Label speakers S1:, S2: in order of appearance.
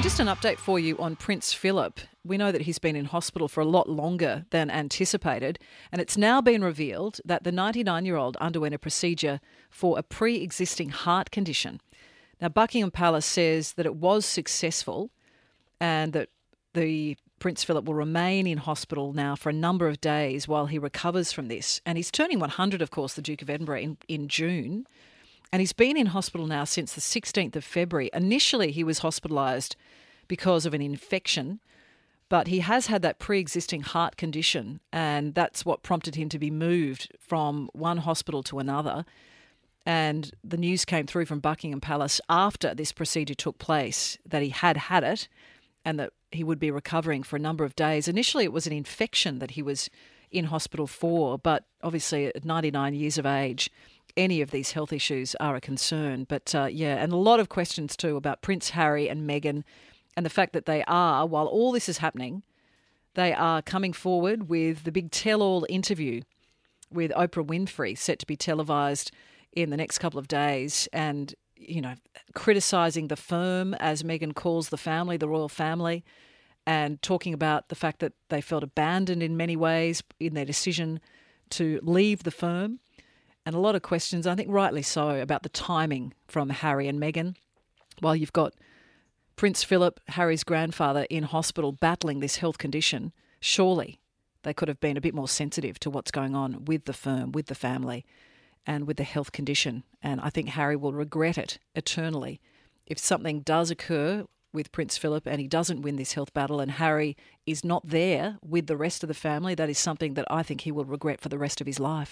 S1: Just an update for you on Prince Philip. We know that he's been in hospital for a lot longer than anticipated, and it's now been revealed that the 99-year-old underwent a procedure for a pre-existing heart condition. Now, Buckingham Palace says that it was successful and that the Prince Philip will remain in hospital now for a number of days while he recovers from this. And he's turning 100, of course, the Duke of Edinburgh, in June. And he's been in hospital now since the 16th of February. Initially, he was hospitalised because of an infection, but he has had that pre-existing heart condition, and that's what prompted him to be moved from one hospital to another. And the news came through from Buckingham Palace after this procedure took place that he had it and that he would be recovering for a number of days. Initially, it was an infection that he was in hospital for, but obviously at 99 years of age, any of these health issues are a concern. But and a lot of questions too about Prince Harry and Meghan and the fact that they are, while all this is happening, they are coming forward with the big tell-all interview with Oprah Winfrey, set to be televised in the next couple of days, and, you know, criticising the firm, as Meghan calls the family, the royal family, and talking about the fact that they felt abandoned in many ways in their decision to leave the firm. And a lot of questions, I think rightly so, about the timing from Harry and Meghan. While you've got Prince Philip, Harry's grandfather, in hospital battling this health condition, surely they could have been a bit more sensitive to what's going on with the firm, with the family, and with the health condition. And I think Harry will regret it eternally if something does occur with Prince Philip and he doesn't win this health battle and Harry is not there with the rest of the family. That is something that I think he will regret for the rest of his life.